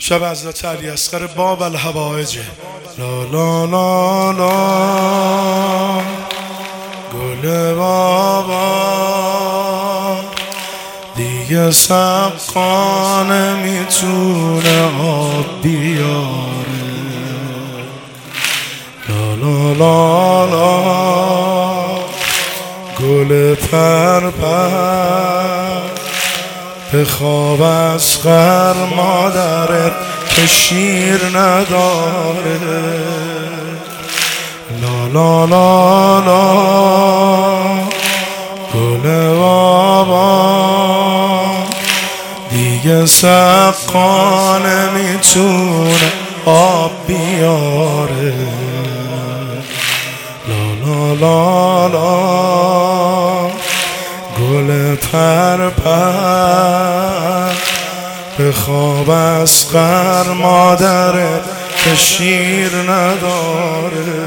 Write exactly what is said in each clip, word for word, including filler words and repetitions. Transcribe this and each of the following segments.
شب حضرت علی اصغر باب الحوائج. لا لا لا لا گل بابا دیگه سقا نمیتونه آب بیاره. لا لا لا لا گل پر پر به خواب اصغر مادرت که شیر نداره. لا لا لا لا گل بابا دیگه سقا نمیتونه آب بیاره. لا لا لا لا گل پر پر به خواب اصغر مادرت که شیر نداره.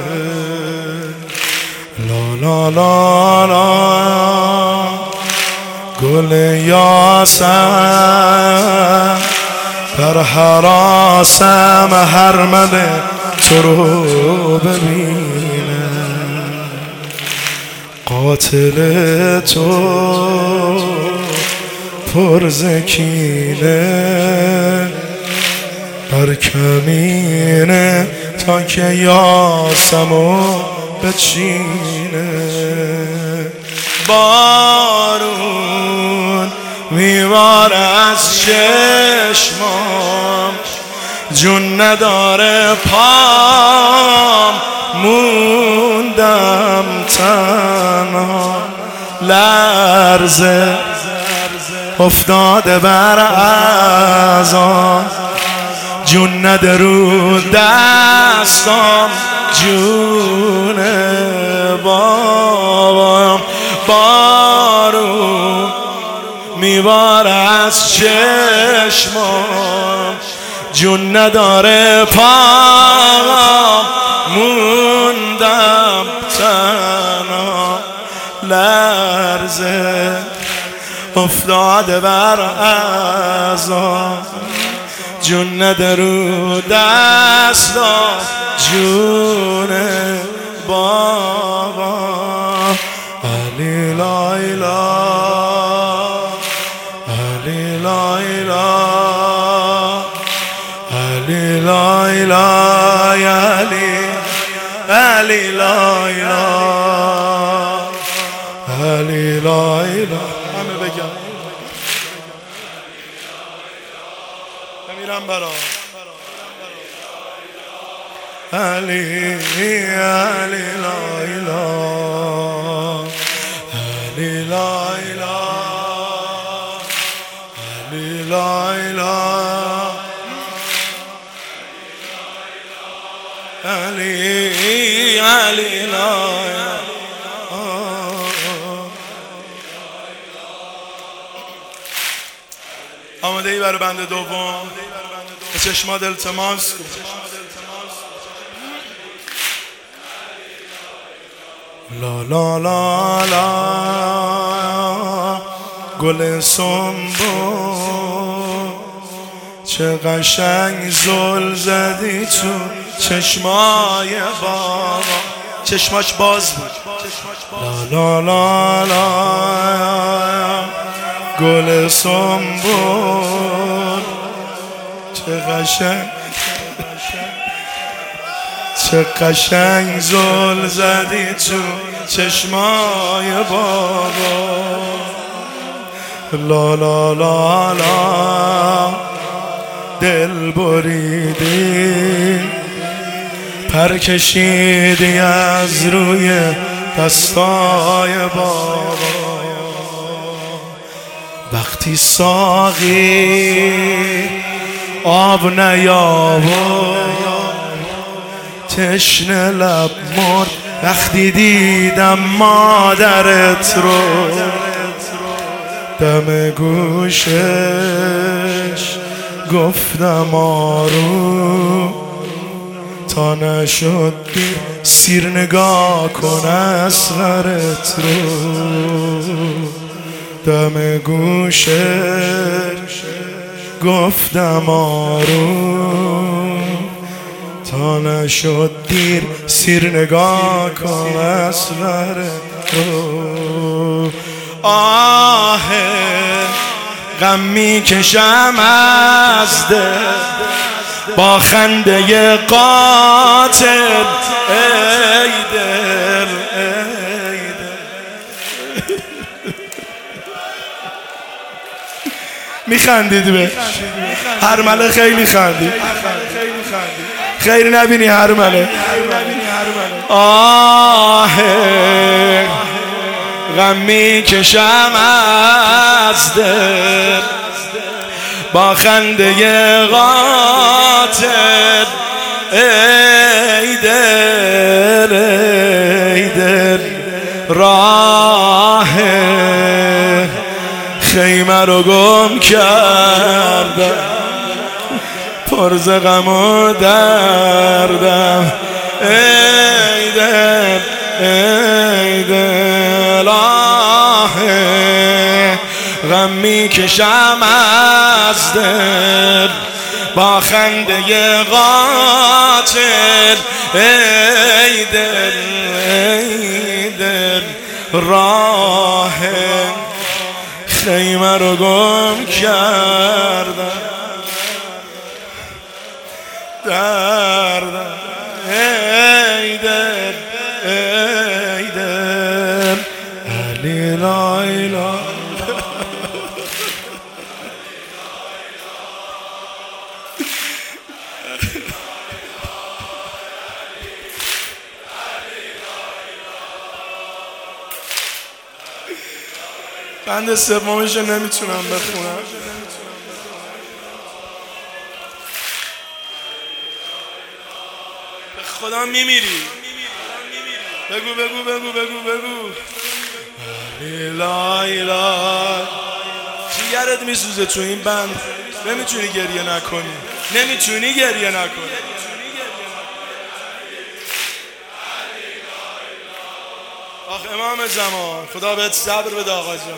لا لا لا لا گل یاسم در حراسم هرمله تو رو ببینه. قاتل تو پرزکینه بر کمینه تا که یاسمو بچینه. بارون میوار از چشمام جون نداره پام موندم تنها لرزه افتاده بر اعضام جون نده رو دستام جونه بابام. بارون میبار از چشمام جون نداره پام موندم تنها لرزه افتاده بر اعضام جون نده رو دستام جونه بابا. علی لایلا علی لایلا علی لایلا علی علی لایلا علی لایلا. همه بگم بمیرم برا علی علی لایلا علی لایلا علی لایلا علی علی لایلا. آماده ای برای بند دوم؟ به چشمات التماس کن. لا لا لا لا گل سنبو چه قشنگ زل زدی تو چشمای بابا. چشماش باز بود. لا لا لا لا گل سنبو چه قشنگ چه قشنگ زل زدی تو چشمای بابا. لا لا لا لا دل بریدی پر کشیدی از روی دستای بابا. وقتی ساقی آب نیاورد تشنه لب مرد. وقتی دیدم مادرت رو دم گوشش گفتم آروم تا نشد سیر نگاه کن اصغرت رو. دم گوشش گفتم آروم تا نشد دیر سیر نگاه کن اسرار تو. آه غم میکشم از دل با خنده قاتل ای دل ای دل. میخندید به هرمله خیلی خندید خیلی نبینی هرمله. آه غم میکشم از دل با خنده قاتل ای دل ای دل. راه خیمه رو گم کردم پر ز غم و دردم ای دل ای دل. آه غم میکشم از دل با خنده قاتل ای دل ای دل. راه خیمه رو گم کردم دردم ای دل ای دل. علی لایلا بند سومش نمیتونم بخونم. به خدا میمیری. بگو بگو بگو بگو بگو. لای لای جیگرت میسوزه تو این بند. نمیتونی گریه نکنی. نمیتونی گریه نکنی. آخ امام زمان خدا بهت صبر بده آقا جان.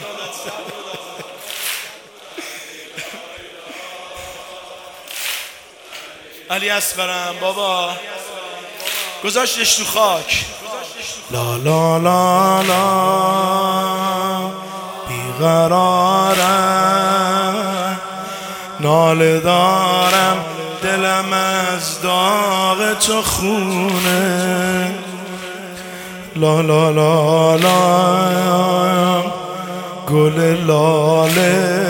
علی اصغرم بابا گذاشتش تو خاک. لا لا لا لا بیقرارم ناله دارم دلم از داغ تو خونه. لا لا لا لا گل لاله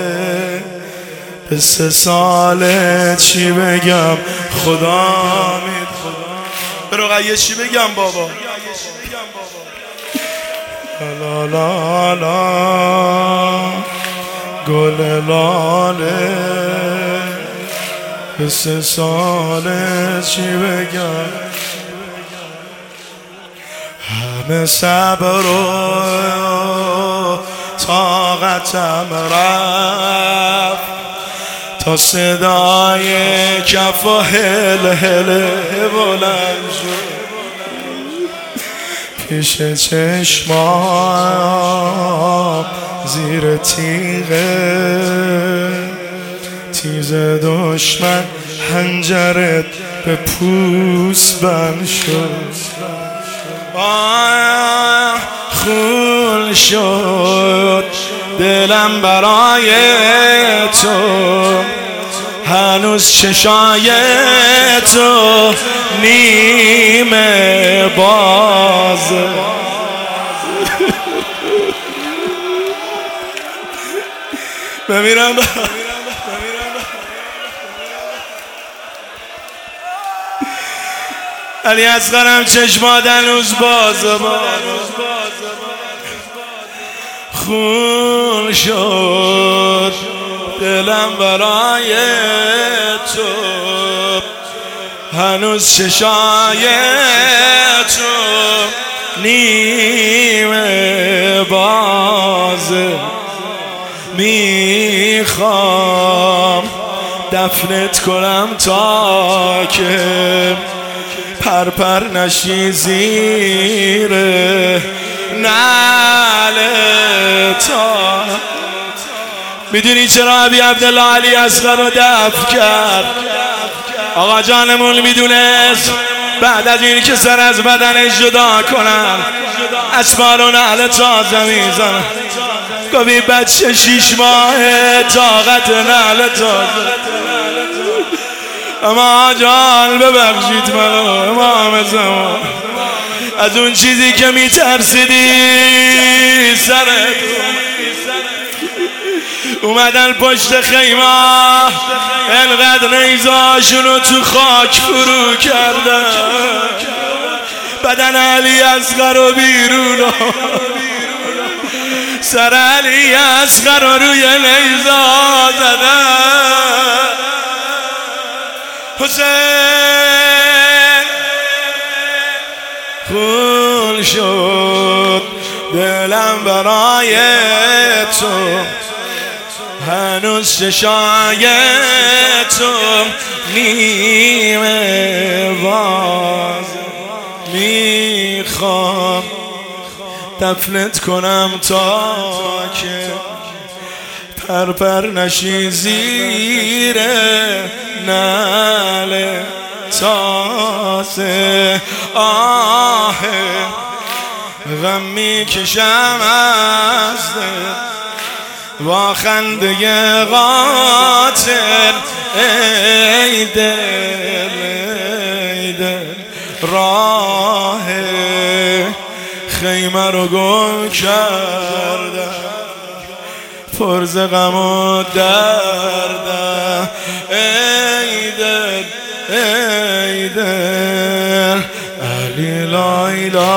به سه ساله چی بگم خدا مید. به رقیه چی بگم بابا. لا لا لا گل لاله به سه ساله چی بگم. همه صبر و طاقتم رفت تا صدای کف و هل هل بلند شد پیش چشمام زیر تیغه تیز دشمن حنجرت به پوست بند شد. آه خون شد دلم برای تو هنوز چشای تو نیمه بازه. بمیرم علی اصغرم چشمات هنوز بازه. خون شد دلم برای تو هنوز چشای تو نیمه بازه. میخوام دفنت کنم تا که پرپر نشی زیر نعل تا میدونی چرا ابی عبدالله علی اصغر رو دفن کرد؟ آقا جانمون میدونست بعد از این که سر از بدنش جدا کنن اشبار و نعل تازه میزنن. گوی بچه شیش ماهه طاقت نعل تازه. اما جان ببخشید منو امام زمان، از اون چیزی که میترسیدی سرت اومدن پشت خیمه انقدر نیزاشونو تو خاک فرو کردن، بدن علی اصغر رو بیرون، سر علی اصغر رو روی نیزا زدن. حسین خون شد دلم برای تو، هنوز چشای تو نیمه باز، میخوام دفنت کنم تا که پرپر نشی زیر نعل تازه. آه غم میکشم از دل با خنده قاتل، ای دل ای دل راه خیمه رو گم کردم، پر ز غم و دردم، ای دل ای دل علی لا اله